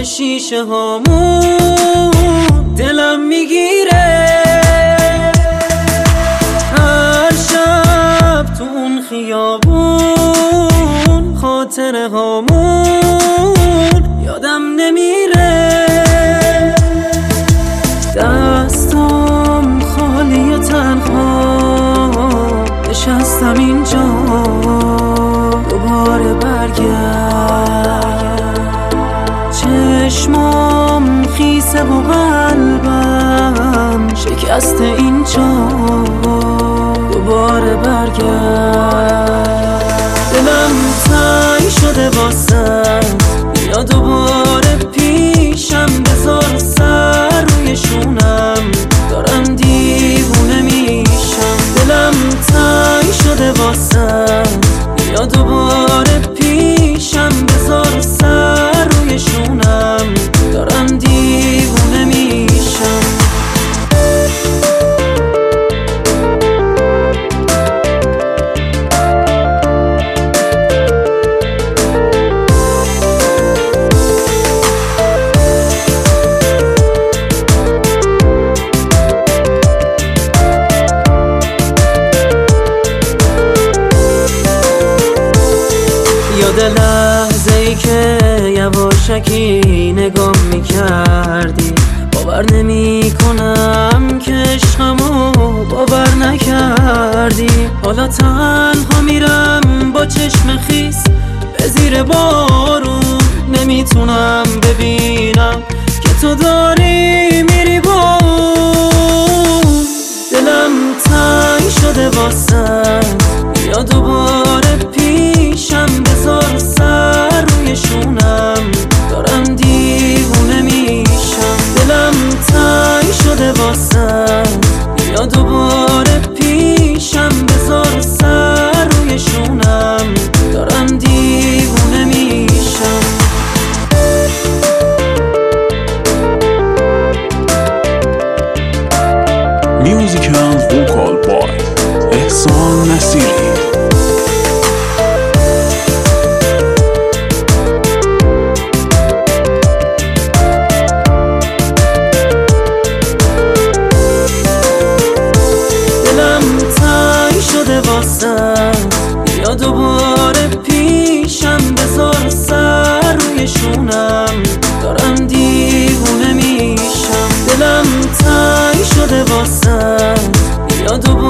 شیشه هامون دلم میگیره. هر شب تو اون خیابون خاطره هامون یادم نمیره. دستم خالی و تنها نشستم اینجا، دوباره برگرد. چشمام خیسه و قلبم شکسته اینجا، دوباره برگرد. دلم تنگ شده واسه یا دوباره پیشم، بذار سر روی شونم، دارم دیوونه میشم. دلم تنگ شده واسه یا دوباره پیشم، بذار سر روی شونم، دارم دیوونه میشم. یاد لحظه‌ای که یواشکی نگام میکردی، باور نمی کنم که عشقمو باور نکردی. حالا تنها میرم با چشم خیس به زیر بارون، نمیتونم ببینم که تو داری میری با اون. دلم تنگ شده واسه یا دوباره پیشم، بذار سر روی شونم، دارم دیوونه میشم. دلم تنگ شده واسه یا دوباره پیشم، بذار سر روی شونم، دارم دیوونه میشم. میوزیک اند وکال بای احسان نصیری. یا دوباره پیشم، بذار سر روی شونم، دارم دیوونه میشم. دلم تنگ شده واسه یا دوباره